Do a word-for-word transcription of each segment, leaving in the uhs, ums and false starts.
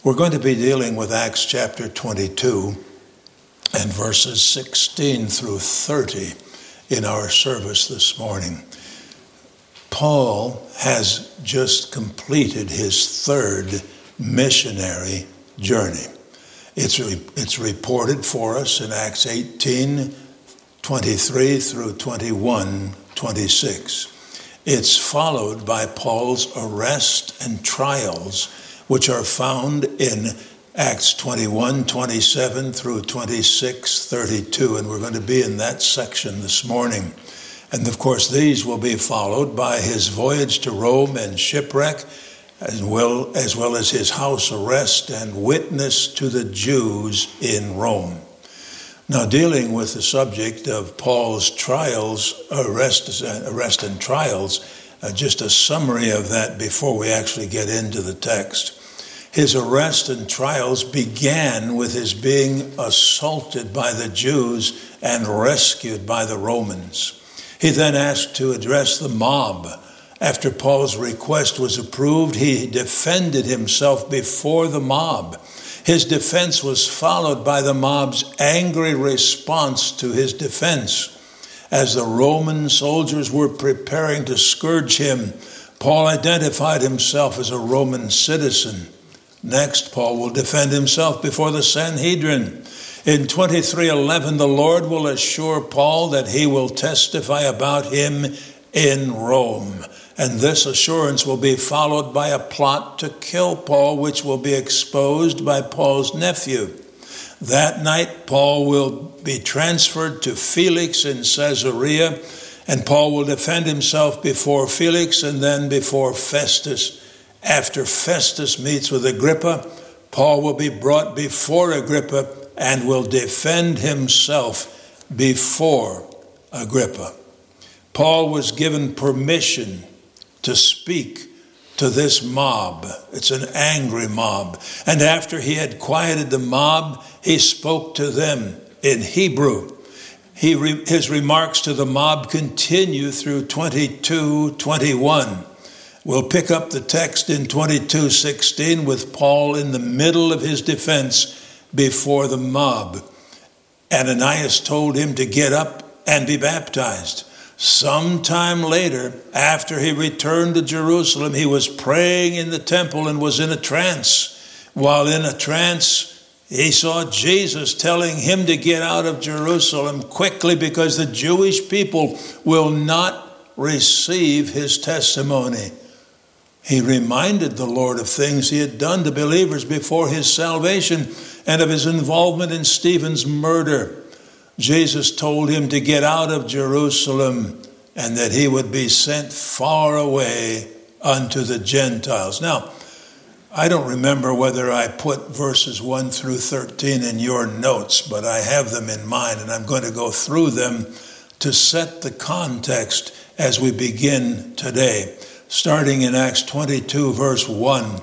We're going to be dealing with Acts chapter twenty-two and verses sixteen through thirty in our service this morning. Paul has just completed his third missionary journey. It's, re- it's reported for us in Acts eighteen, twenty-three through twenty-one, twenty-six. It's followed by Paul's arrest and trials, which are found in Acts twenty-one, twenty-seven through twenty-six, thirty-two. And we're going to be in that section this morning. And of course, these will be followed by his voyage to Rome and shipwreck, as well, as well as his house arrest and witness to the Jews in Rome. Now, dealing with the subject of Paul's trials, arrest, arrest and trials, uh, just a summary of that before we actually get into the text. His arrest and trials began with his being assaulted by the Jews and rescued by the Romans. He then asked to address the mob. After Paul's request was approved, he defended himself before the mob. His defense was followed by the mob's angry response to his defense. As the Roman soldiers were preparing to scourge him, Paul identified himself as a Roman citizen. Next, Paul will defend himself before the Sanhedrin. In twenty-three eleven, the Lord will assure Paul that he will testify about him in Rome. And this assurance will be followed by a plot to kill Paul, which will be exposed by Paul's nephew. That night, Paul will be transferred to Felix in Caesarea, and Paul will defend himself before Felix and then before Festus. After Festus meets with Agrippa, Paul will be brought before Agrippa and will defend himself before Agrippa. Paul was given permission to speak to this mob. It's an angry mob. And after he had quieted the mob, he spoke to them in Hebrew. He re- his remarks to the mob continue through twenty-two twenty-one. We'll pick up the text in twenty-two sixteen with Paul in the middle of his defense before the mob. Ananias told him to get up and be baptized. Sometime later, after he returned to Jerusalem, he was praying in the temple and was in a trance. While in a trance, he saw Jesus telling him to get out of Jerusalem quickly because the Jewish people will not receive his testimony. He reminded the Lord of things he had done to believers before his salvation and of his involvement in Stephen's murder. Jesus told him to get out of Jerusalem and that he would be sent far away unto the Gentiles. Now, I don't remember whether I put verses one through thirteen in your notes, but I have them in mind, and I'm going to go through them to set the context as we begin today. Starting in Acts twenty-two, verse one,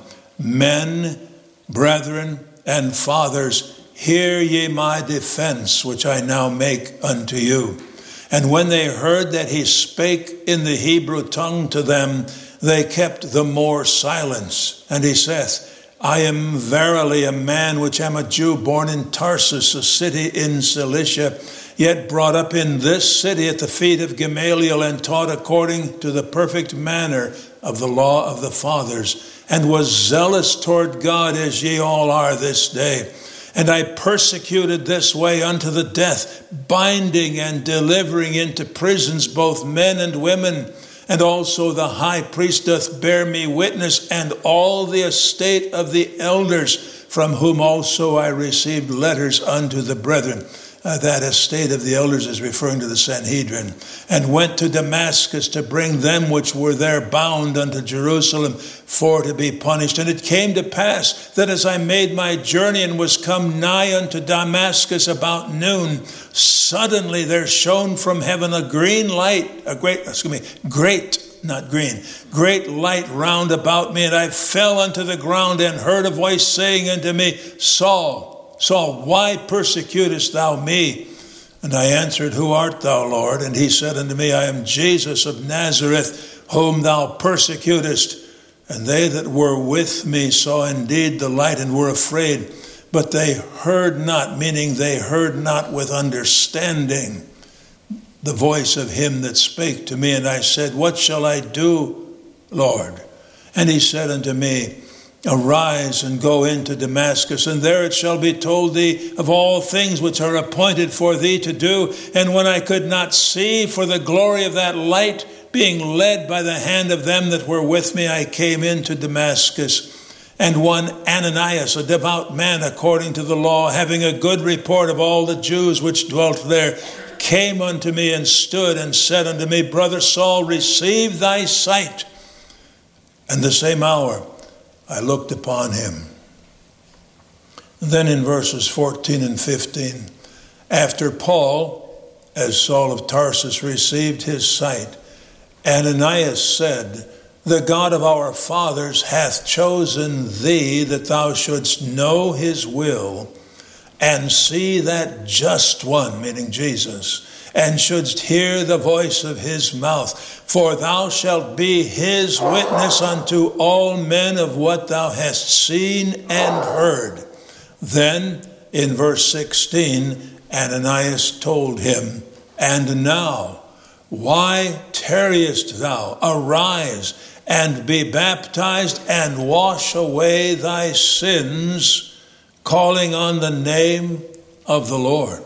men, brethren, and fathers, hear ye my defense, which I now make unto you. And when they heard that he spake in the Hebrew tongue to them, they kept the more silence. And he saith, I am verily a man which am a Jew, born in Tarsus, a city in Cilicia, yet brought up in this city at the feet of Gamaliel, and taught according to the perfect manner of the law of the fathers, and was zealous toward God, as ye all are this day. And I persecuted this way unto the death, binding and delivering into prisons both men and women. And also the high priest doth bear me witness, and all the estate of the elders, from whom also I received letters unto the brethren. Uh, that estate of the elders is referring to the Sanhedrin. And went to Damascus to bring them which were there bound unto Jerusalem for to be punished. And it came to pass that as I made my journey and was come nigh unto Damascus about noon, suddenly there shone from heaven a green light, a great, excuse me, great, not green, great light round about me. And I fell unto the ground and heard a voice saying unto me, Saul, Saul, why persecutest thou me? And I answered, Who art thou, Lord? And he said unto me, I am Jesus of Nazareth, whom thou persecutest. And they that were with me saw indeed the light and were afraid, but they heard not, meaning they heard not with understanding the voice of him that spake to me. And I said, what shall I do, Lord? And he said unto me, arise and go into Damascus, and there it shall be told thee of all things which are appointed for thee to do. And when I could not see for the glory of that light, being led by the hand of them that were with me, I came into Damascus. And one Ananias, a devout man according to the law, having a good report of all the Jews which dwelt there, came unto me and stood and said unto me, Brother Saul, receive thy sight. And the same hour I looked upon him. And then in verses fourteen and fifteen, after Paul, as Saul of Tarsus, received his sight, Ananias said, the God of our fathers hath chosen thee that thou shouldst know his will and see that just one, meaning Jesus, and shouldst hear the voice of his mouth. For thou shalt be his witness unto all men of what thou hast seen and heard. Then in verse sixteen, Ananias told him, and now, why tarriest thou? Arise and be baptized and wash away thy sins, calling on the name of the Lord.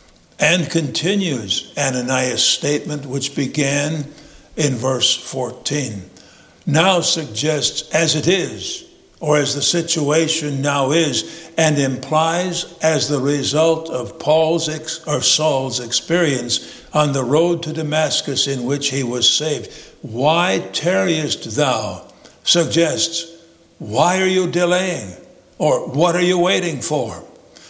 And continues Ananias' statement, which began in verse fourteen. Now suggests as it is, or as the situation now is, and implies as the result of Paul's ex, or Saul's experience on the road to Damascus in which he was saved. Why tarriest thou? Suggests, why are you delaying? Or what are you waiting for?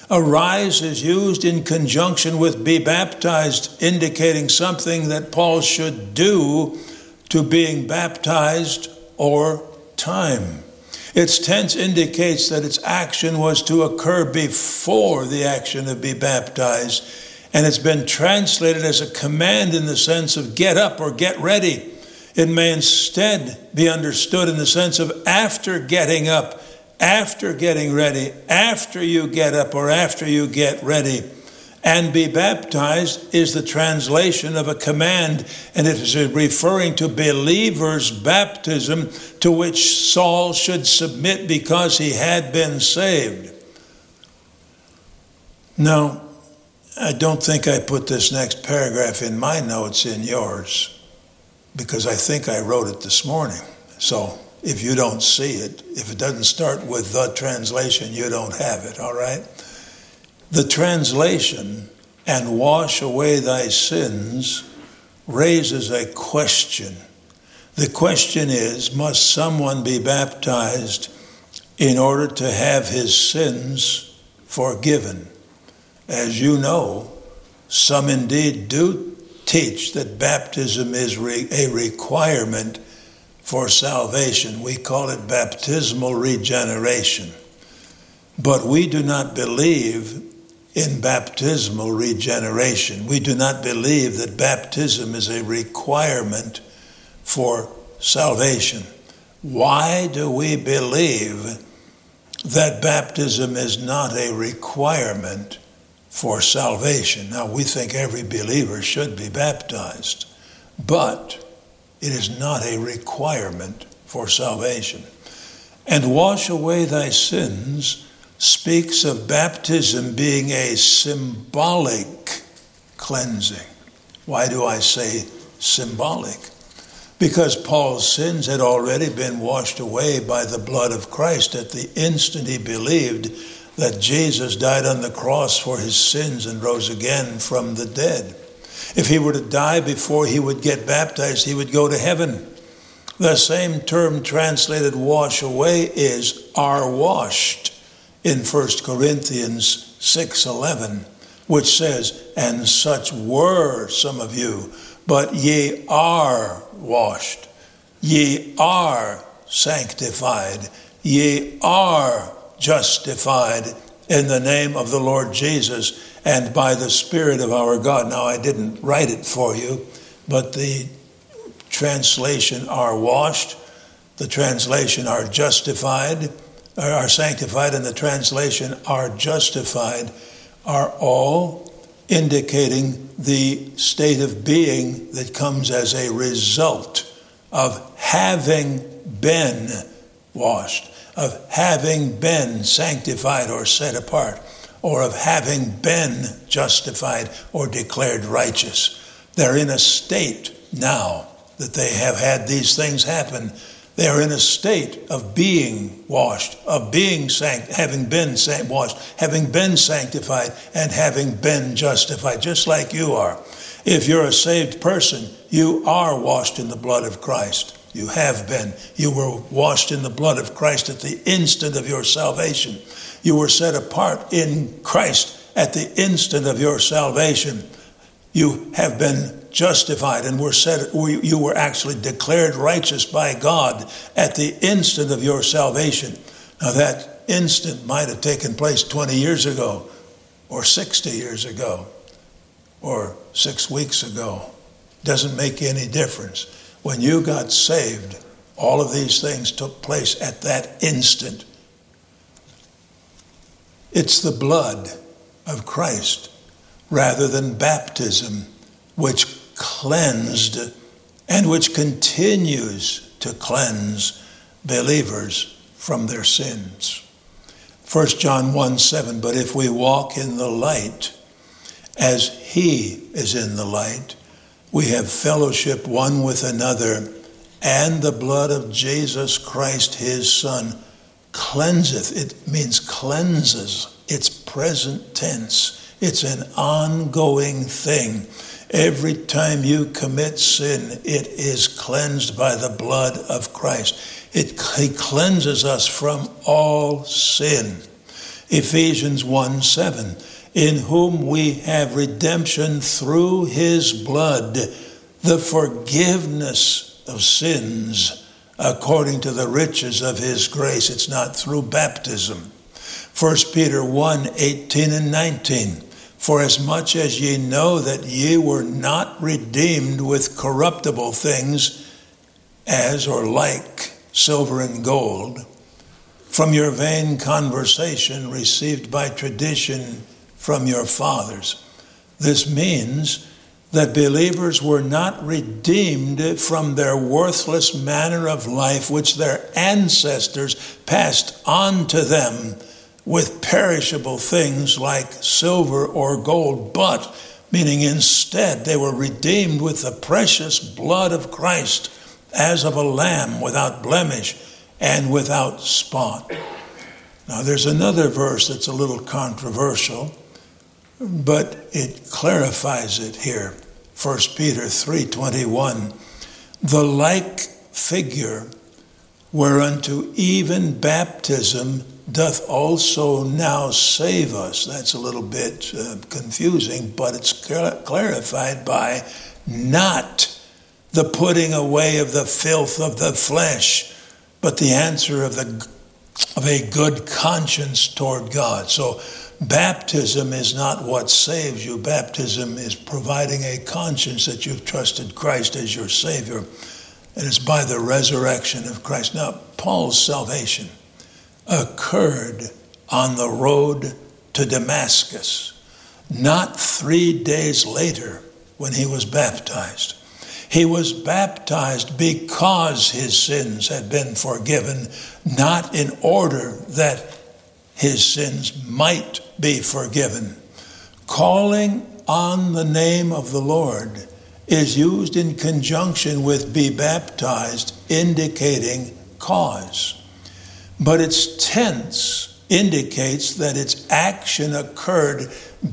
Arise is used in conjunction with be baptized, indicating something that Paul should do to being baptized or time. Its tense indicates that its action was to occur before the action of be baptized, and it's been translated as a command in the sense of get up or get ready. It may instead be understood in the sense of after getting up, after getting ready, after you get up or after you get ready. And be baptized is the translation of a command, and it is referring to believers' baptism to which Saul should submit because he had been saved. Now, I don't think I put this next paragraph in my notes in yours, because I think I wrote it this morning. So if you don't see it, if it doesn't start with the translation, you don't have it, all right? The translation, and wash away thy sins, raises a question. The question is, must someone be baptized in order to have his sins forgiven? As you know, some indeed do teach that baptism is re- a requirement for salvation. We call it baptismal regeneration. But we do not believe in baptismal regeneration. We do not believe that baptism is a requirement for salvation. Why do we believe that baptism is not a requirement for salvation? Now, we think every believer should be baptized, but it is not a requirement for salvation. And wash away thy sins speaks of baptism being a symbolic cleansing. Why do I say symbolic? Because Paul's sins had already been washed away by the blood of Christ at the instant he believed that Jesus died on the cross for his sins and rose again from the dead. If he were to die before he would get baptized, he would go to heaven. The same term translated wash away is are washed in First Corinthians six eleven, which says, and such were some of you, but ye are washed, ye are sanctified, ye are justified in the name of the Lord Jesus and by the Spirit of our God. Now, I didn't write it for you, but the translation are washed the translation are justified, or are sanctified, and the translation are justified, are all indicating the state of being that comes as a result of having been washed, of having been sanctified or set apart, or of having been justified or declared righteous. They're in a state now that they have had these things happen. They are in a state of being washed, of being sanct- having been sanct- washed, having been sanctified, and having been justified, just like you are. If you're a saved person, you are washed in the blood of Christ. You have been. You were washed in the blood of Christ at the instant of your salvation. You were set apart in Christ at the instant of your salvation. You have been justified and were set, you were actually declared righteous by God at the instant of your salvation. Now that instant might have taken place twenty years ago, or sixty years ago, or six weeks ago. Doesn't make any difference. When you got saved, all of these things took place at that instant. It's the blood of Christ rather than baptism which cleansed and which continues to cleanse believers from their sins. First John one seven, but if we walk in the light as he is in the light, we have fellowship one with another, and the blood of Jesus Christ, his Son, cleanseth. It means cleanses. It's present tense. It's an ongoing thing. Every time you commit sin, it is cleansed by the blood of Christ. It, he cleanses us from all sin. Ephesians one seven, in whom we have redemption through his blood, the forgiveness of sins according to the riches of his grace. It's not through baptism. First Peter one eighteen and nineteen. For as much as ye know that ye were not redeemed with corruptible things, as or like silver and gold, from your vain conversation received by tradition from your fathers. This means that believers were not redeemed from their worthless manner of life which their ancestors passed on to them with perishable things like silver or gold, but, meaning instead, they were redeemed with the precious blood of Christ, as of a lamb without blemish and without spot. Now, there's another verse that's a little controversial, but it clarifies it here. First Peter three twenty-one, the like figure whereunto even baptism doth also now save us. That's a little bit uh, confusing, but it's cl- clarified by not the putting away of the filth of the flesh, but the answer of the of a good conscience toward God. So baptism is not what saves you. Baptism is providing a conscience that you've trusted Christ as your Savior. And it's by the resurrection of Christ. Now, Paul's salvation occurred on the road to Damascus, not three days later when he was baptized. He was baptized because his sins had been forgiven, not in order that his sins might be forgiven. Calling on the name of the Lord is used in conjunction with be baptized, indicating cause. But its tense indicates that its action occurred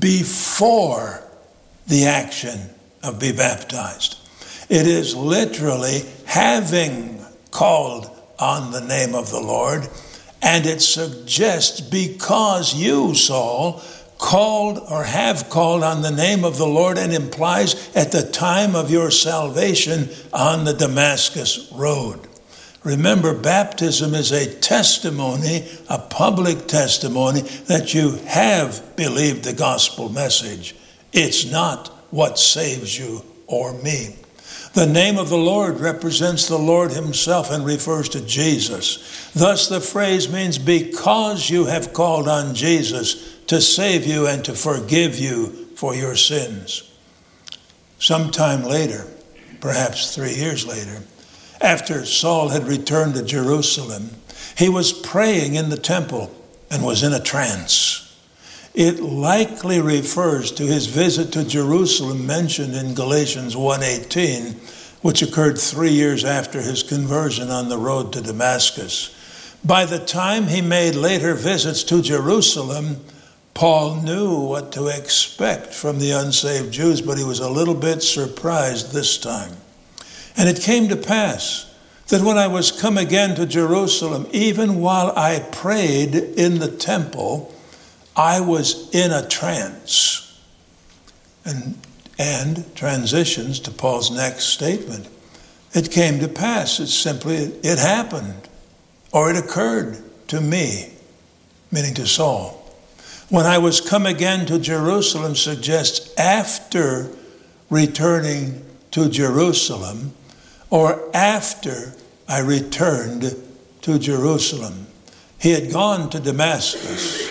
before the action of be baptized. It is literally having called on the name of the Lord, and it suggests because you, Saul, called or have called on the name of the Lord, and implies at the time of your salvation on the Damascus road. Remember, baptism is a testimony, a public testimony that you have believed the gospel message. It's not what saves you or me. The name of the Lord represents the Lord himself and refers to Jesus. Thus the phrase means because you have called on Jesus to save you and to forgive you for your sins. Sometime later, perhaps three years later, after Saul had returned to Jerusalem, he was praying in the temple and was in a trance. It likely refers to his visit to Jerusalem mentioned in Galatians one eighteen, which occurred three years after his conversion on the road to Damascus. By the time he made later visits to Jerusalem, Paul knew what to expect from the unsaved Jews, but he was a little bit surprised this time. And it came to pass that when I was come again to Jerusalem, even while I prayed in the temple, I was in a trance. And, and transitions to Paul's next statement. It came to pass. It's simply, it happened. Or it occurred to me, meaning to Saul. When I was come again to Jerusalem suggests after returning to Jerusalem, or after I returned to Jerusalem. He had gone to Damascus,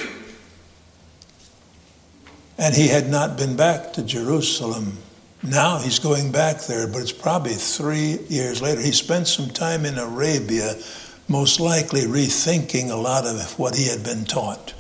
and he had not been back to Jerusalem. Now he's going back there, but it's probably three years later. He spent some time in Arabia, most likely rethinking a lot of what he had been taught.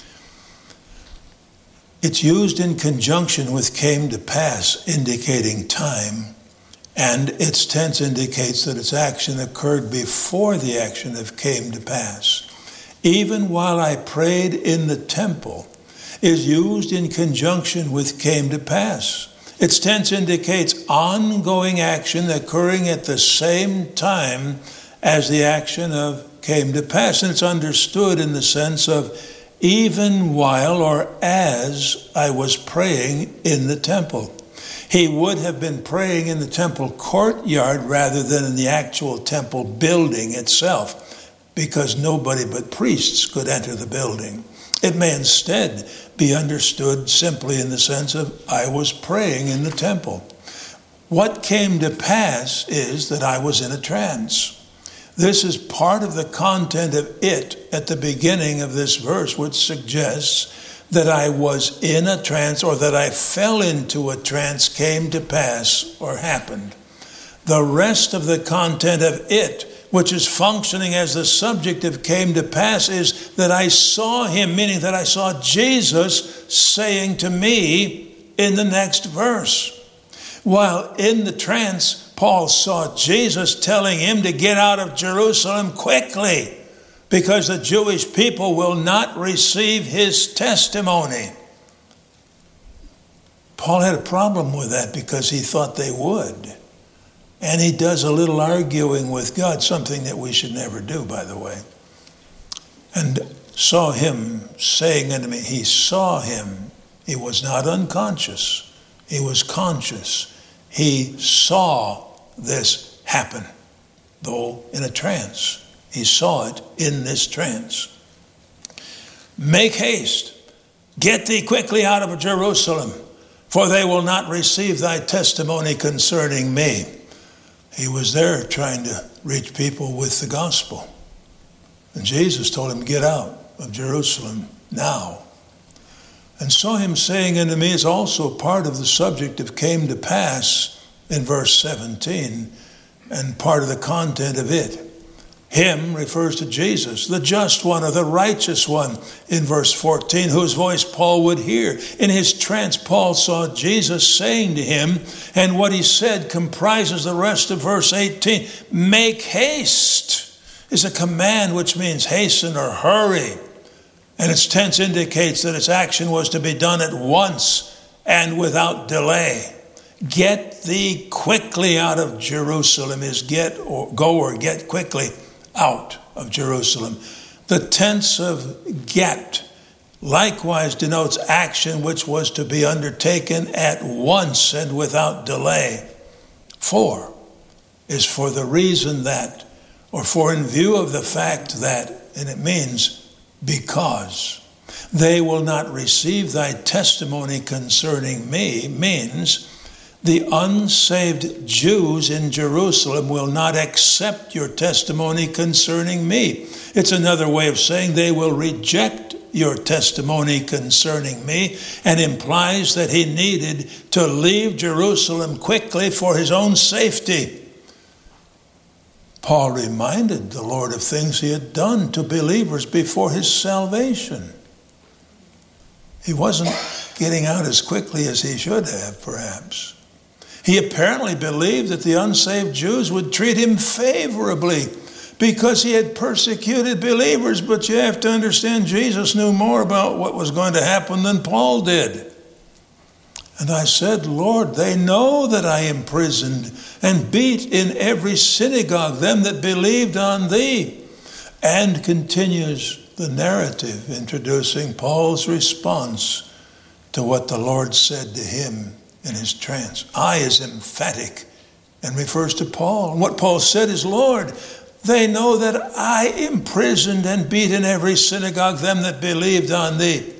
It's used in conjunction with came to pass, indicating time, and its tense indicates that its action occurred before the action of came to pass. Even while I prayed in the temple is used in conjunction with came to pass. Its tense indicates ongoing action occurring at the same time as the action of came to pass. And it's understood in the sense of even while or as I was praying in the temple. He would have been praying in the temple courtyard rather than in the actual temple building itself, because nobody but priests could enter the building. It may instead be understood simply in the sense of I was praying in the temple. What came to pass is that I was in a trance. This is part of the content of it at the beginning of this verse, which suggests that I was in a trance, or that I fell into a trance, came to pass or happened. The rest of the content of it, which is functioning as the subject of came to pass, is that I saw him, meaning that I saw Jesus saying to me in the next verse. While in the trance, Paul saw Jesus telling him to get out of Jerusalem quickly, because the Jewish people will not receive his testimony. Paul had a problem with that because he thought they would. And he does a little arguing with God, something that we should never do, by the way. And saw him saying unto me, he saw him. He was not unconscious. He was conscious. He saw this happen, though in a trance. He saw it in this trance. Make haste, get thee quickly out of Jerusalem, for they will not receive thy testimony concerning me. He was there trying to reach people with the gospel. And Jesus told him, get out of Jerusalem now. And saw him saying unto me is also part of the subject of came to pass in verse seventeen, and part of the content of it. Him refers to Jesus, the just one or the righteous one, in verse fourteen, whose voice Paul would hear. In his trance, Paul saw Jesus saying to him, and what he said comprises the rest of verse eighteen. Make haste is a command which means hasten or hurry. And its tense indicates that its action was to be done at once and without delay. Get thee quickly out of Jerusalem is get or go or get quickly out of Jerusalem. The tense of get likewise denotes action which was to be undertaken at once and without delay. For is for the reason that, or for in view of the fact that, and it means because they will not receive thy testimony concerning me, means The unsaved Jews in Jerusalem will not accept your testimony concerning me. It's another way of saying they will reject your testimony concerning me, and implies that he needed to leave Jerusalem quickly for his own safety. Paul reminded the Lord of things he had done to believers before his salvation. He wasn't getting out as quickly as he should have, perhaps. He apparently believed that the unsaved Jews would treat him favorably because he had persecuted believers. But you have to understand, Jesus knew more about what was going to happen than Paul did. And I said, Lord, they know that I imprisoned and beat in every synagogue them that believed on thee. And continues the narrative, introducing Paul's response to what the Lord said to him in his trance. I is emphatic and refers to Paul. And what Paul said is, Lord, they know that I imprisoned and beat in every synagogue them that believed on thee.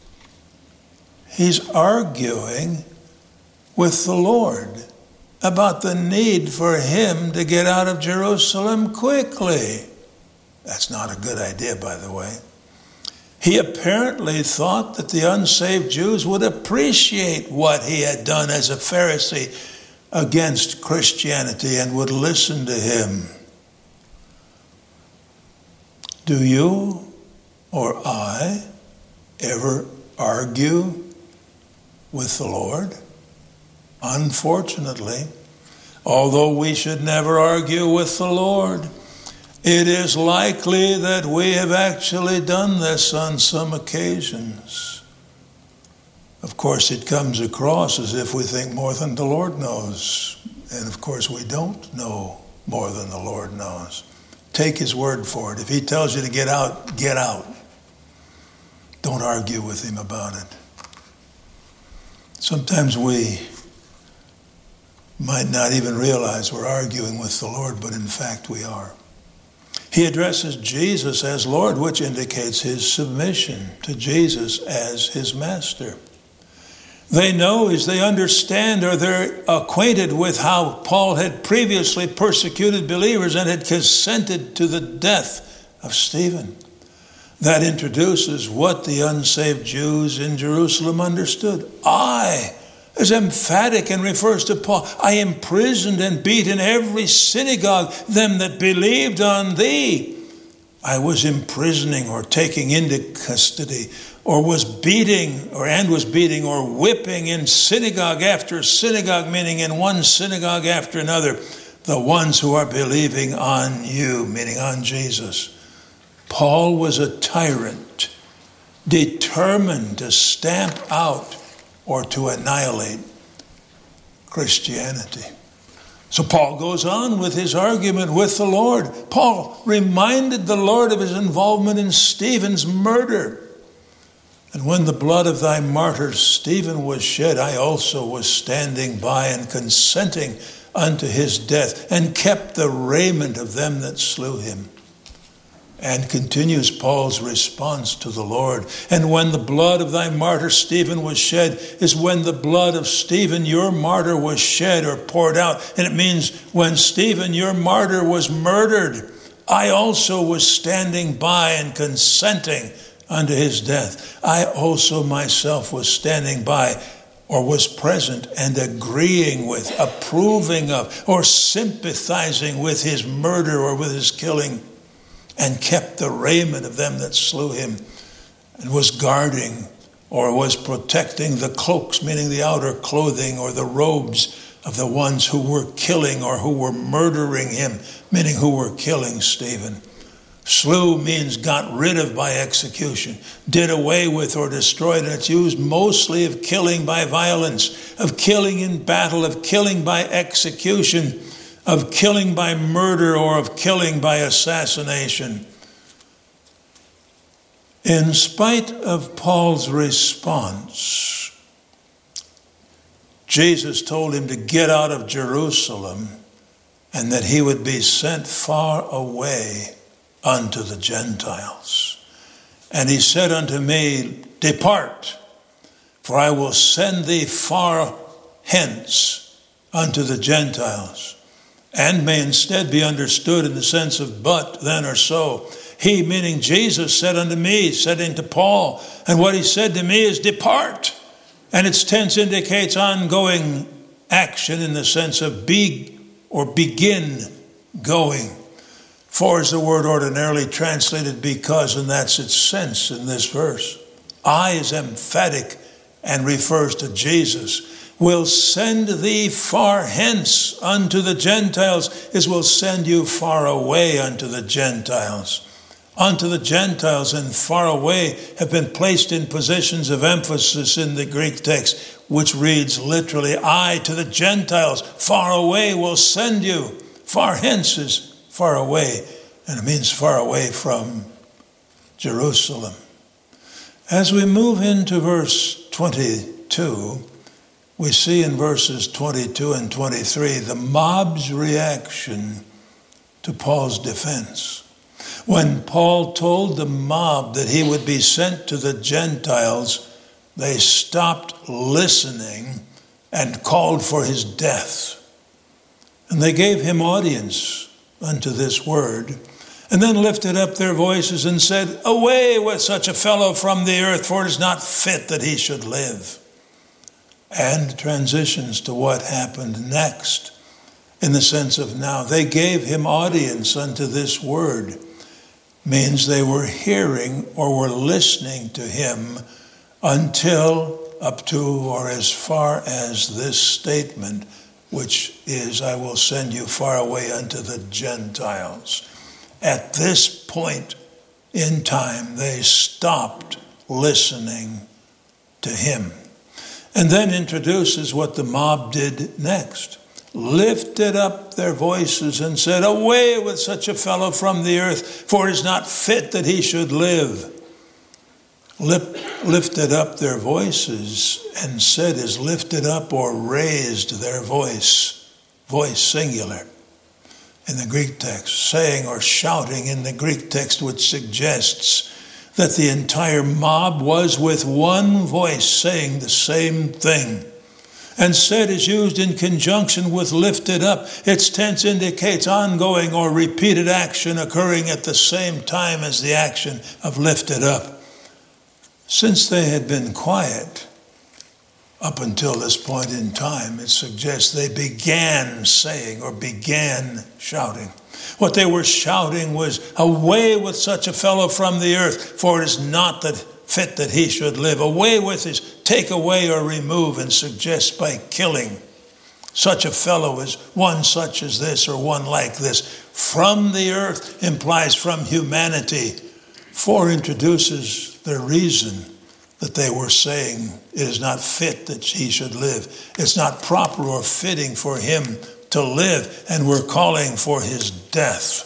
He's arguing with the Lord about the need for him to get out of Jerusalem quickly. That's not a good idea, by the way. He apparently thought that the unsaved Jews would appreciate what he had done as a Pharisee against Christianity and would listen to him. Do you or I ever argue with the Lord? Unfortunately, although we should never argue with the Lord, it is likely that we have actually done this on some occasions. Of course, it comes across as if we think more than the Lord knows. And of course, we don't know more than the Lord knows. Take his word for it. If he tells you to get out, get out. Don't argue with him about it. Sometimes we might not even realize we're arguing with the Lord, but in fact we are. He addresses Jesus as Lord, which indicates his submission to Jesus as his master. They know as they understand, or they're acquainted with how Paul had previously persecuted believers and had consented to the death of Stephen. That introduces what the unsaved Jews in Jerusalem understood. I is emphatic and refers to Paul. I imprisoned and beat in every synagogue them that believed on thee. I was imprisoning or taking into custody or was beating or and was beating or whipping in synagogue after synagogue, meaning in one synagogue after another, the ones who are believing on you, meaning on Jesus. Paul was a tyrant, determined to stamp out or to annihilate Christianity. So Paul goes on with his argument with the Lord. Paul reminded the Lord of his involvement in Stephen's murder. And when the blood of thy martyr Stephen was shed, I also was standing by and consenting unto his death, and kept the raiment of them that slew him. And continues Paul's response to the Lord. And when the blood of thy martyr Stephen was shed, is when the blood of Stephen, your martyr, was shed or poured out. And it means when Stephen, your martyr, was murdered, I also was standing by and consenting unto his death. I also myself was standing by, or was present and agreeing with, approving of, or sympathizing with his murder or with his killing, and kept the raiment of them that slew him, and was guarding or was protecting the cloaks, meaning the outer clothing, or the robes of the ones who were killing or who were murdering him, meaning who were killing Stephen. Slew means got rid of by execution, did away with or destroyed. And it's used mostly of killing by violence, of killing in battle, of killing by execution, of killing by murder, or of killing by assassination. In spite of Paul's response, Jesus told him to get out of Jerusalem and that he would be sent far away unto the Gentiles. And he said unto me, depart, for I will send thee far hence unto the Gentiles, and may instead be understood in the sense of but, then, or so. He, meaning Jesus, said unto me, said unto Paul, and what he said to me is depart. And its tense indicates ongoing action in the sense of be or begin going. For is the word ordinarily translated because, and that's its sense in this verse. I is emphatic and refers to Jesus. Will send thee far hence unto the Gentiles, is will send you far away unto the Gentiles. Unto the Gentiles and far away have been placed in positions of emphasis in the Greek text, which reads literally, I to the Gentiles, far away will send you. Far hence is far away, and it means far away from Jerusalem. As we move into verse twenty-two, we see in verses twenty-two and twenty-three the mob's reaction to Paul's defense. When Paul told the mob that he would be sent to the Gentiles, they stopped listening and called for his death. And they gave him audience unto this word, and then lifted up their voices and said, away with such a fellow from the earth, for it is not fit that he should live. And transitions to what happened next, in the sense of now they gave him audience unto this word, means they were hearing or were listening to him until up to or as far as this statement, which is, I will send you far away unto the Gentiles. At this point in time, they stopped listening to him. And then introduces what the mob did next. Lifted up their voices and said, away with such a fellow from the earth, for it is not fit that he should live. Lip, lifted up their voices and said is lifted up or raised their voice, voice singular in the Greek text, saying or shouting in the Greek text, which suggests that the entire mob was with one voice saying the same thing. And said is used in conjunction with lifted up. Its tense indicates ongoing or repeated action occurring at the same time as the action of lifted up. Since they had been quiet up until this point in time, it suggests they began saying or began shouting. What they were shouting was, away with such a fellow from the earth, for it is not that fit that he should live. Away with is take away or remove, and suggest by killing. Such a fellow is one such as this or one like this. From the earth implies from humanity. For introduces the reason that they were saying it is not fit that he should live. It's not proper or fitting for him to live, and we're calling for his death.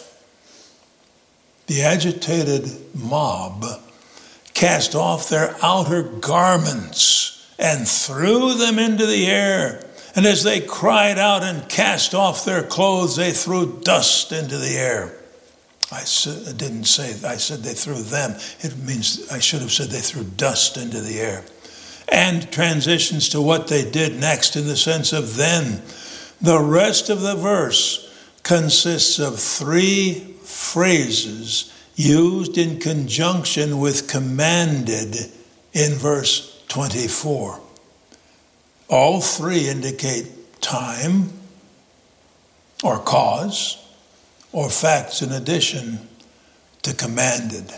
The agitated mob cast off their outer garments and threw them into the air. And as they cried out and cast off their clothes, they threw dust into the air. I, said, I didn't say, I said they threw them. It means I should have said they threw dust into the air. And transitions to what they did next in the sense of then. The rest of the verse consists of three phrases used in conjunction with commanded in verse twenty-four. All three indicate time or cause or facts in addition to commanded.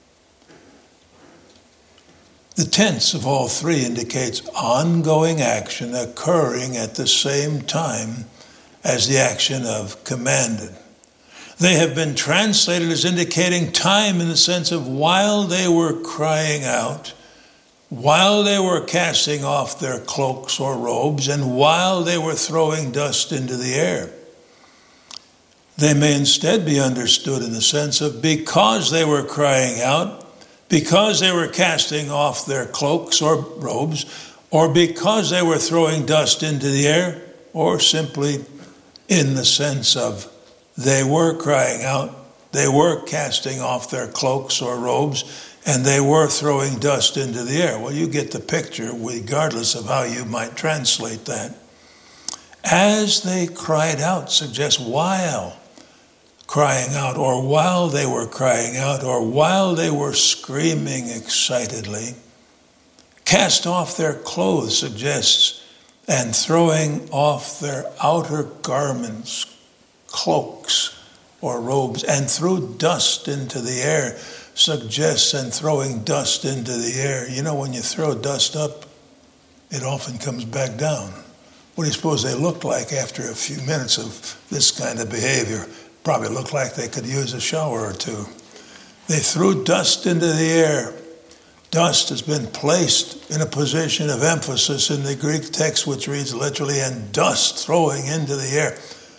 The tense of all three indicates ongoing action occurring at the same time as the action of commanded. They have been translated as indicating time in the sense of while they were crying out, while they were casting off their cloaks or robes, and while they were throwing dust into the air. They may instead be understood in the sense of because they were crying out, because they were casting off their cloaks or robes, or because they were throwing dust into the air, or simply in the sense of they were crying out, they were casting off their cloaks or robes, and they were throwing dust into the air. Well, you get the picture regardless of how you might translate that. As they cried out suggests while crying out, or while they were crying out, or while they were screaming excitedly. Cast off their clothes suggests, and throwing off their outer garments, cloaks or robes, and threw dust into the air suggests, and throwing dust into the air. You know, when you throw dust up, it often comes back down. What do you suppose they looked like after a few minutes of this kind of behavior? Probably looked like they could use a shower or two. They threw dust into the air. Dust has been placed in a position of emphasis in the Greek text, which reads literally, and dust throwing into the air.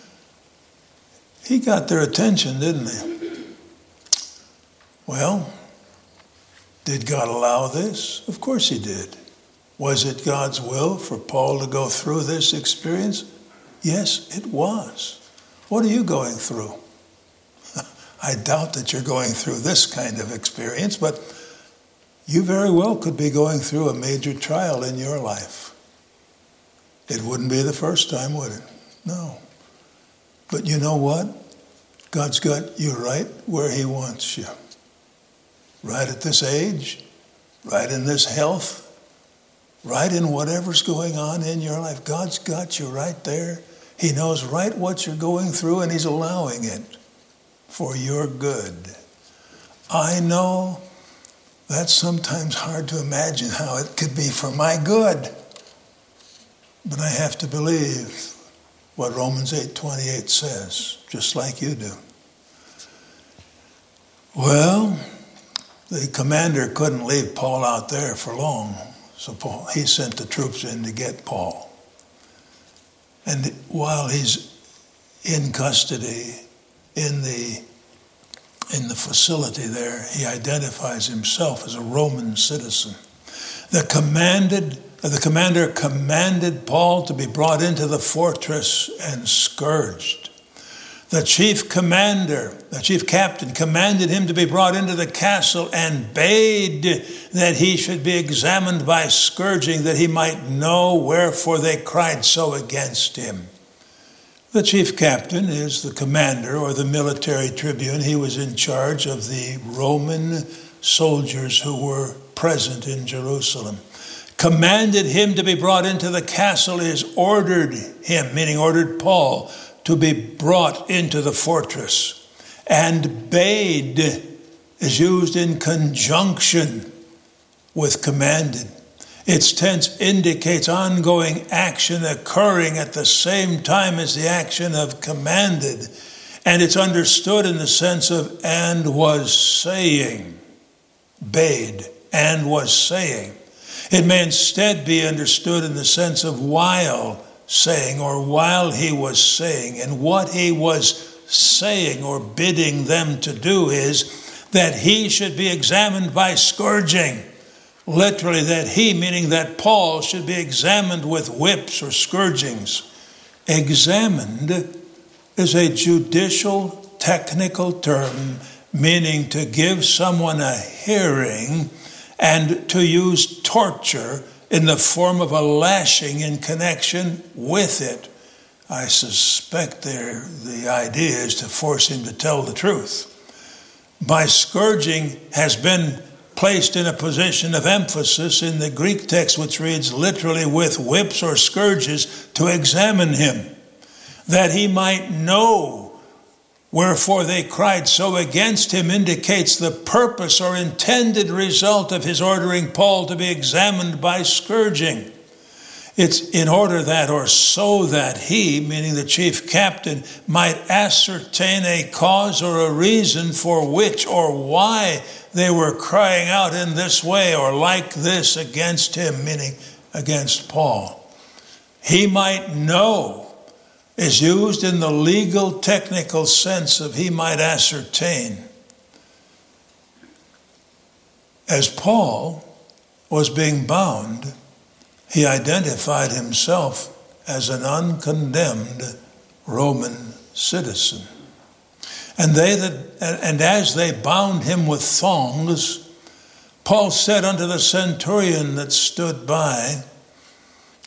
He got their attention, didn't he? Well, did God allow this? Of course he did. Was it God's will for Paul to go through this experience? Yes, it was. What are you going through? I doubt that you're going through this kind of experience, but you very well could be going through a major trial in your life. It wouldn't be the first time, would it? No. But you know what? God's got you right where he wants you. Right at this age, right in this health, right in whatever's going on in your life. God's got you right there. He knows right what you're going through, and he's allowing it for your good. I know that's sometimes hard to imagine how it could be for my good. But I have to believe what Romans eight twenty-eight says, just like you do. Well, the commander couldn't leave Paul out there for long, so Paul, he sent the troops in to get Paul. And while he's in custody in the in the facility there, he identifies himself as a Roman citizen. The commanded the commander commanded Paul to be brought into the fortress and scourged. The chief commander, the chief captain, commanded him to be brought into the castle and bade that he should be examined by scourging, that he might know wherefore they cried so against him. The chief captain is the commander or the military tribune. He was in charge of the Roman soldiers who were present in Jerusalem. Commanded him to be brought into the castle is ordered him, meaning ordered Paul, to be brought into the fortress. And bade is used in conjunction with commanded. Its tense indicates ongoing action occurring at the same time as the action of commanded. And it's understood in the sense of and was saying. Bade and was saying. It may instead be understood in the sense of while saying, or while he was saying. And what he was saying or bidding them to do is that he should be examined by scourging. Literally, that he, meaning that Paul, should be examined with whips or scourgings. Examined is a judicial technical term meaning to give someone a hearing and to use torture in the form of a lashing in connection with it. I suspect there the idea is to force him to tell the truth. By scourging has been placed in a position of emphasis in the Greek text, which reads literally with whips or scourges to examine him, that he might know wherefore they cried so against him, indicates the purpose or intended result of his ordering Paul to be examined by scourging. It's in order that, or so that he, meaning the chief captain, might ascertain a cause or a reason for which or why they were crying out in this way or like this against him, meaning against Paul. He might know is used in the legal technical sense of he might ascertain. As Paul was being bound, he identified himself as an uncondemned Roman citizen. And they that and as they bound him with thongs, Paul said unto the centurion that stood by,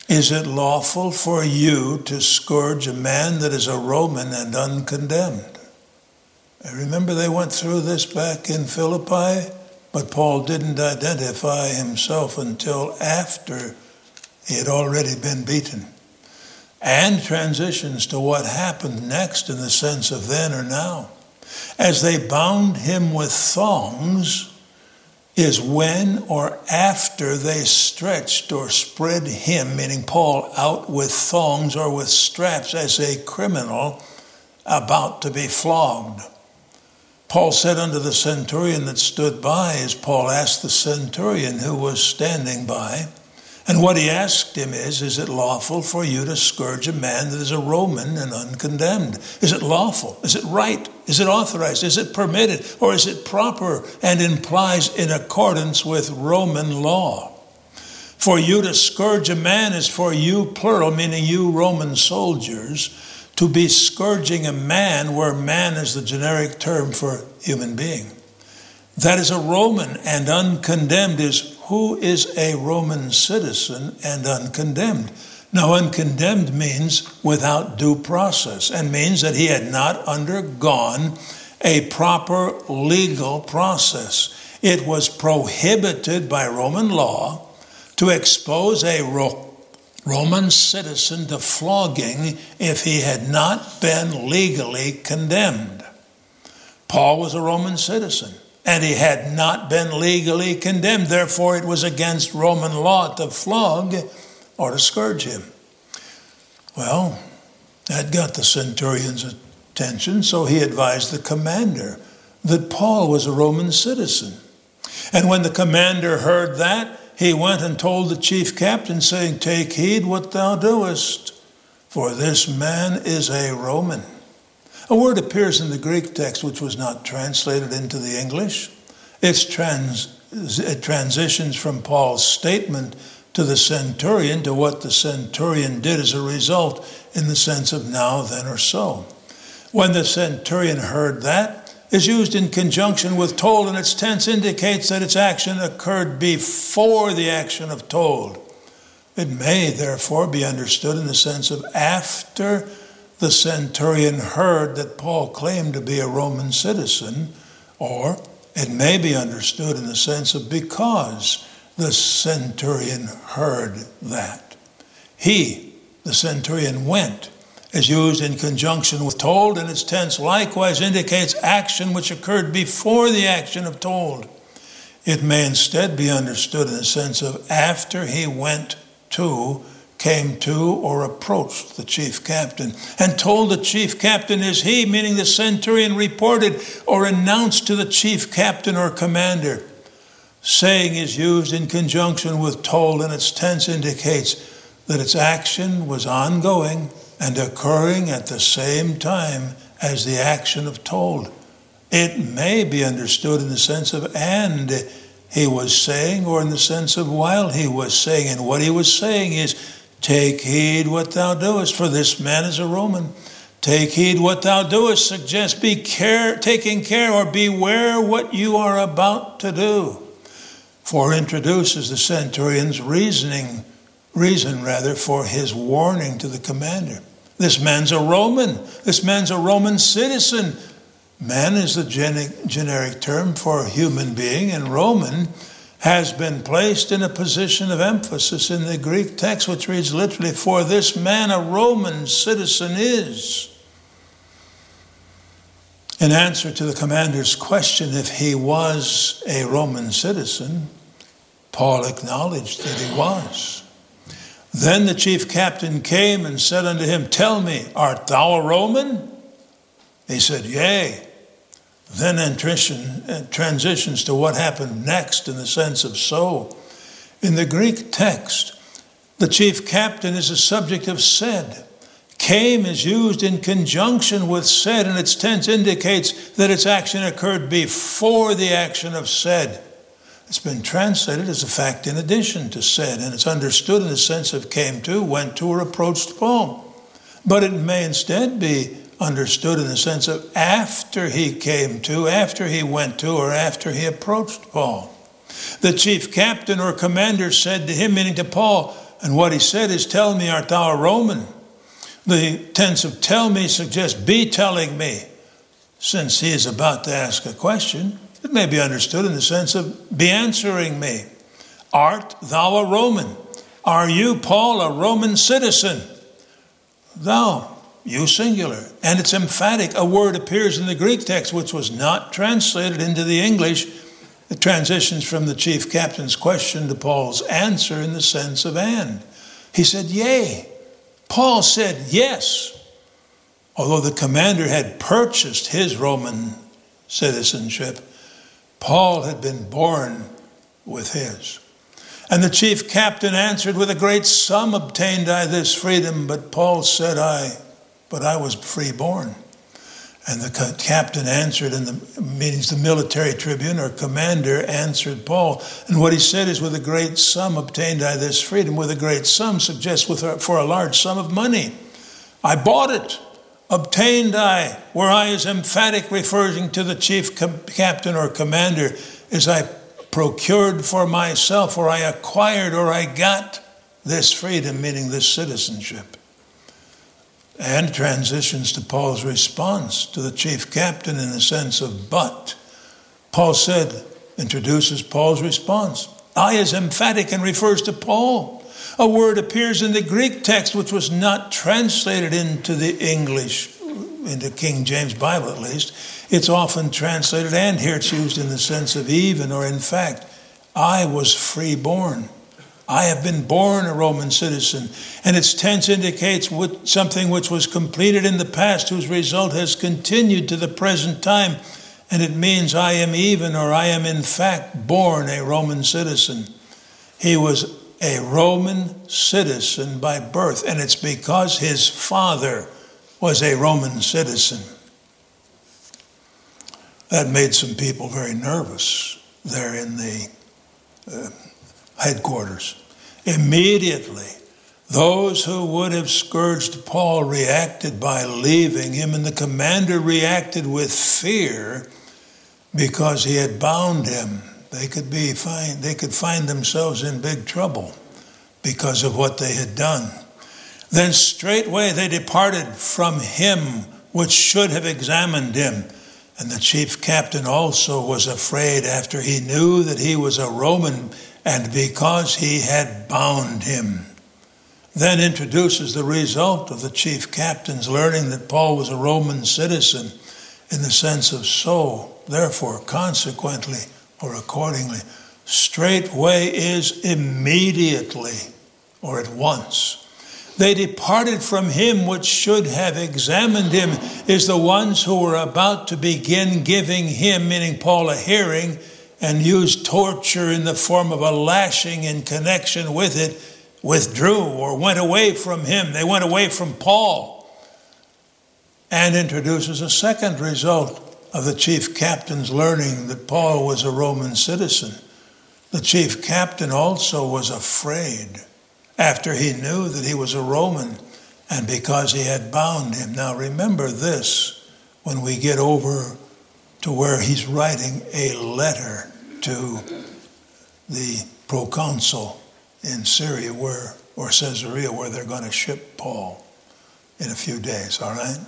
Is it lawful for you to scourge a man that is a Roman and uncondemned? Remember, they went through this back in Philippi, but Paul didn't identify himself until after he had already been beaten. And transitions to what happened next in the sense of then or now. As they bound him with thongs, is when or after they stretched or spread him, meaning Paul, out with thongs or with straps as a criminal about to be flogged. Paul said unto the centurion that stood by, as Paul asked the centurion who was standing by, and what he asked him is, is it lawful for you to scourge a man that is a Roman and uncondemned? Is it lawful? Is it right? Is it authorized? Is it permitted? Or is it proper and implies in accordance with Roman law? For you to scourge a man is for you, plural, meaning you Roman soldiers, to be scourging a man where man is the generic term for human being. That is a Roman, and uncondemned is who is a Roman citizen and uncondemned. Now, uncondemned means without due process, and means that he had not undergone a proper legal process. It was prohibited by Roman law to expose a Ro- Roman citizen to flogging if he had not been legally condemned. Paul was a Roman citizen, and he had not been legally condemned. Therefore, it was against Roman law to flog or to scourge him. Well, that got the centurion's attention, so he advised the commander that Paul was a Roman citizen. And when the commander heard that, he went and told the chief captain, saying, take heed what thou doest, for this man is a Roman. A word appears in the Greek text which was not translated into the English. It's trans, it transitions from Paul's statement to the centurion to what the centurion did as a result in the sense of now, then, or so. When the centurion heard that, is used in conjunction with told, and its tense indicates that its action occurred before the action of told. It may, therefore, be understood in the sense of after the centurion heard that Paul claimed to be a Roman citizen, or it may be understood in the sense of because the centurion heard that. He, the centurion, went, is used in conjunction with told, and its tense likewise indicates action which occurred before the action of told. It may instead be understood in the sense of after he went to, came to, or approached the chief captain, and told the chief captain is he, meaning the centurion reported or announced to the chief captain or commander. Saying is used in conjunction with told, and its tense indicates that its action was ongoing and occurring at the same time as the action of told. It may be understood in the sense of and he was saying, or in the sense of while he was saying. And what he was saying is, take heed what thou doest, for this man is a Roman. Take heed what thou doest suggests be care, taking care or beware what you are about to do. For introduces the centurion's reasoning reason rather for his warning to the commander. This man's a Roman. This man's a Roman citizen. Man is the generic term for a human being, and Roman has been placed in a position of emphasis in the Greek text, which reads literally, for this man a Roman citizen is. In answer to the commander's question if he was a Roman citizen, Paul acknowledged that he was. Then the chief captain came and said unto him, tell me, art thou a Roman? He said, yea. Then transitions to what happened next in the sense of so. In the Greek text, the chief captain is a subject of said. Came is used in conjunction with said, and its tense indicates that its action occurred before the action of said. It's been translated as a fact in addition to said, and it's understood in the sense of came to, went to, or approached Paul. But it may instead be understood in the sense of after he came to, after he went to, or after he approached Paul. The chief captain or commander said to him, meaning to Paul, And what he said is, tell me, art thou a Roman? The tense of tell me suggests be telling me. Since he is about to ask a question, it may be understood in the sense of be answering me. Art thou a Roman? Are you, Paul, a Roman citizen? Thou, you singular. And it's emphatic. A word appears in the Greek text which was not translated into the English. It transitions from the chief captain's question to Paul's answer in the sense of and. He said, yea. Paul said, yes. Although the commander had purchased his Roman citizenship, Paul had been born with his. And the chief captain answered, with a great sum obtained I this freedom, but Paul said, I, but I was freeborn. And the captain answered, and the means the military tribune or commander answered Paul. And what he said is, with a great sum obtained I this freedom. With a great sum suggests with a, for a large sum of money. I bought it. Obtained I, where I is emphatic, referring to the chief captain or commander, as I procured for myself, or I acquired, or I got this freedom, meaning this citizenship. And transitions to Paul's response to the chief captain in the sense of but. Paul said, introduces Paul's response. I is emphatic and refers to Paul. A word appears in the Greek text which was not translated into the English, into King James Bible at least. It's often translated, and here it's used in the sense of even or in fact. I was freeborn. I have been born a Roman citizen. And its tense indicates something which was completed in the past, whose result has continued to the present time. And it means I am even or I am in fact born a Roman citizen. He was a Roman citizen by birth, and it's because his father was a Roman citizen. That made some people very nervous there in the uh, headquarters. Immediately, those who would have scourged Paul reacted by leaving him, and the commander reacted with fear because he had bound him. They could be find, they could find themselves in big trouble because of what they had done. Then straightway they departed from him which should have examined him. And the chief captain also was afraid after he knew that he was a Roman, and because he had bound him. Then introduces the result of the chief captain's learning that Paul was a Roman citizen in the sense of so, therefore, consequently, or accordingly. Straightway is immediately, or at once. They departed from him which should have examined him, is the ones who were about to begin giving him, meaning Paul, a hearing, and used torture in the form of a lashing in connection with it, withdrew or went away from him. They went away from Paul. And introduces a second result of the chief captain's learning that Paul was a Roman citizen. The chief captain also was afraid after he knew that he was a Roman and because he had bound him. Now remember this when we get over to where he's writing a letter to the proconsul in Syria where, or Caesarea, where they're going to ship Paul in a few days, all right?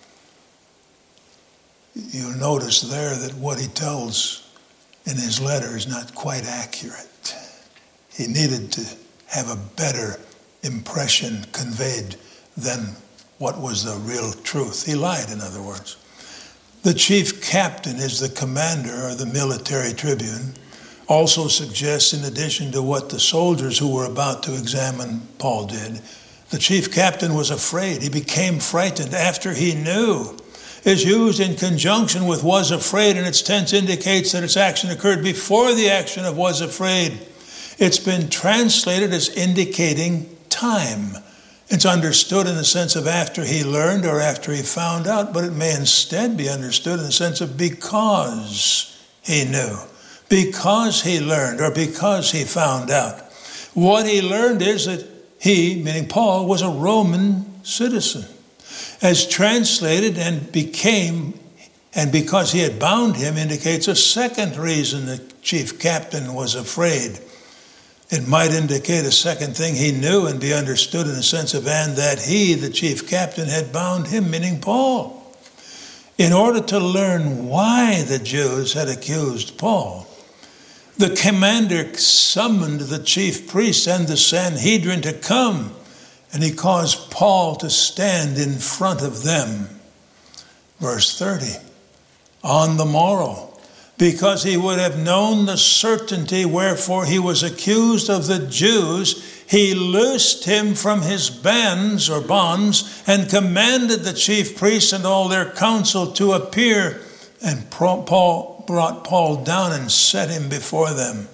You'll notice there that what he tells in his letter is not quite accurate. He needed to have a better impression conveyed than what was the real truth. He lied, in other words. The chief captain is the commander or the military tribune. Also suggests, in addition to what the soldiers who were about to examine Paul did, the chief captain was afraid. He became frightened after he knew. Is used in conjunction with was afraid, and its tense indicates that its action occurred before the action of was afraid. It's been translated as indicating time. It's understood in the sense of after he learned or after he found out, but it may instead be understood in the sense of because he knew, because he learned, or because he found out. What he learned is that he, meaning Paul, was a Roman citizen. As translated and became, and because he had bound him, indicates a second reason the chief captain was afraid. It might indicate a second thing he knew and be understood in the sense of, and that he, the chief captain, had bound him, meaning Paul. In order to learn why the Jews had accused Paul, the commander summoned the chief priests and the Sanhedrin to come, and he caused Paul to stand in front of them. Verse thirty, on the morrow, because he would have known the certainty wherefore he was accused of the Jews, he loosed him from his bands or bonds and commanded the chief priests and all their council to appear. And Paul brought Paul down and set him before them.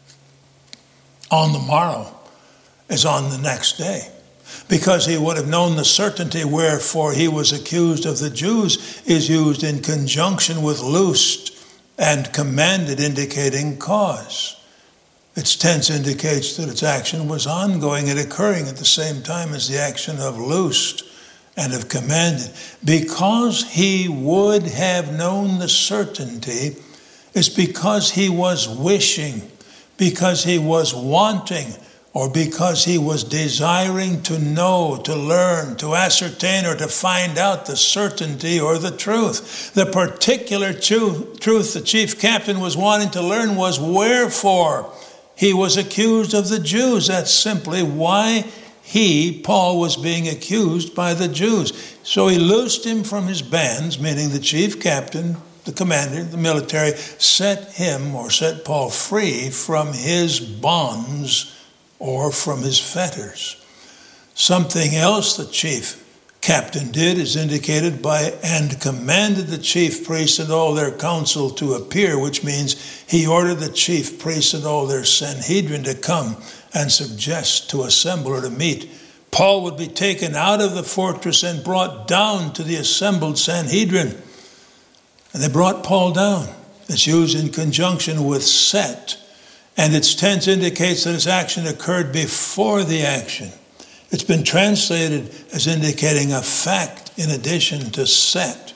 On the morrow is on the next day. Because he would have known the certainty wherefore he was accused of the Jews is used in conjunction with loosed and commanded, indicating cause. Its tense indicates that its action was ongoing and occurring at the same time as the action of loosed and of commanded. Because he would have known the certainty is because he was wishing, because he was wanting, or because he was desiring to know, to learn, to ascertain, or to find out the certainty or the truth. The particular truth the chief captain was wanting to learn was wherefore he was accused of the Jews. That's simply why he, Paul, was being accused by the Jews. So he loosed him from his bands, meaning the chief captain, the commander, the military, set him or set Paul free from his bonds or from his fetters. Something else the chief captain did is indicated by, and commanded the chief priests and all their council to appear, which means he ordered the chief priests and all their Sanhedrin to come and suggest to assemble or to meet. Paul would be taken out of the fortress and brought down to the assembled Sanhedrin. And they brought Paul down. It's used in conjunction with set. And its tense indicates that its action occurred before the action. It's been translated as indicating a fact in addition to set.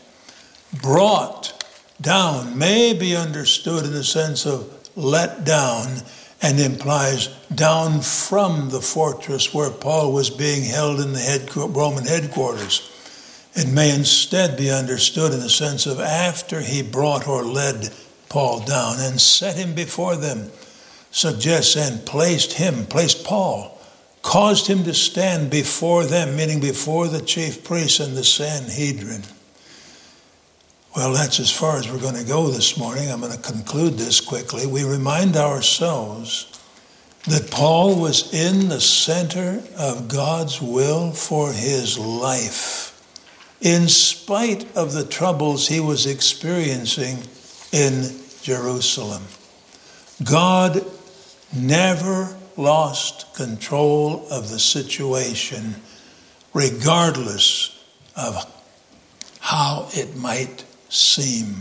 Brought down may be understood in the sense of let down, and implies down from the fortress where Paul was being held in the head, Roman headquarters. It may instead be understood in the sense of after he brought or led Paul down and set him before them. Suggests and placed him, placed Paul, caused him to stand before them, meaning before the chief priests and the Sanhedrin. Well, that's as far as we're going to go this morning. I'm going to conclude this quickly. We remind ourselves that Paul was in the center of God's will for his life, in spite of the troubles he was experiencing in Jerusalem. God never lost control of the situation, regardless of how it might seem.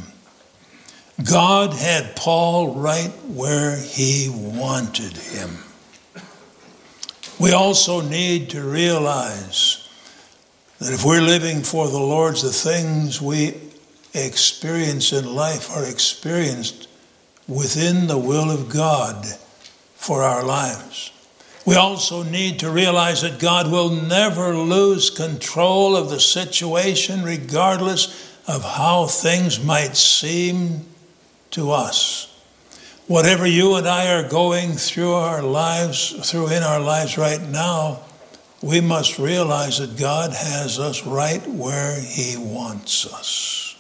God had Paul right where he wanted him. We also need to realize that if we're living for the Lord, the things we experience in life are experienced within the will of God for our lives. We also need to realize that God will never lose control of the situation, regardless of how things might seem to us. Whatever you and I are going through our lives, through in our lives right now, we must realize that God has us right where he wants us.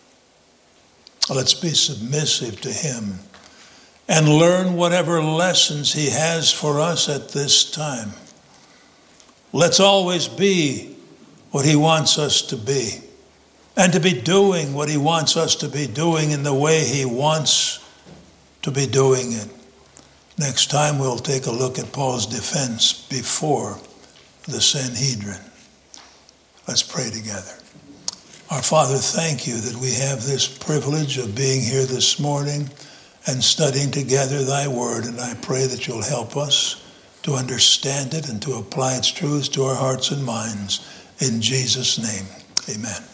Let's be submissive to him and learn whatever lessons he has for us at this time. Let's always be what he wants us to be, and to be doing what he wants us to be doing in the way he wants to be doing it. Next time we'll take a look at Paul's defense before the Sanhedrin. Let's pray together. Our Father, thank you that we have this privilege of being here this morning and studying together thy word, and I pray that you'll help us to understand it and to apply its truths to our hearts and minds. In Jesus' name, amen.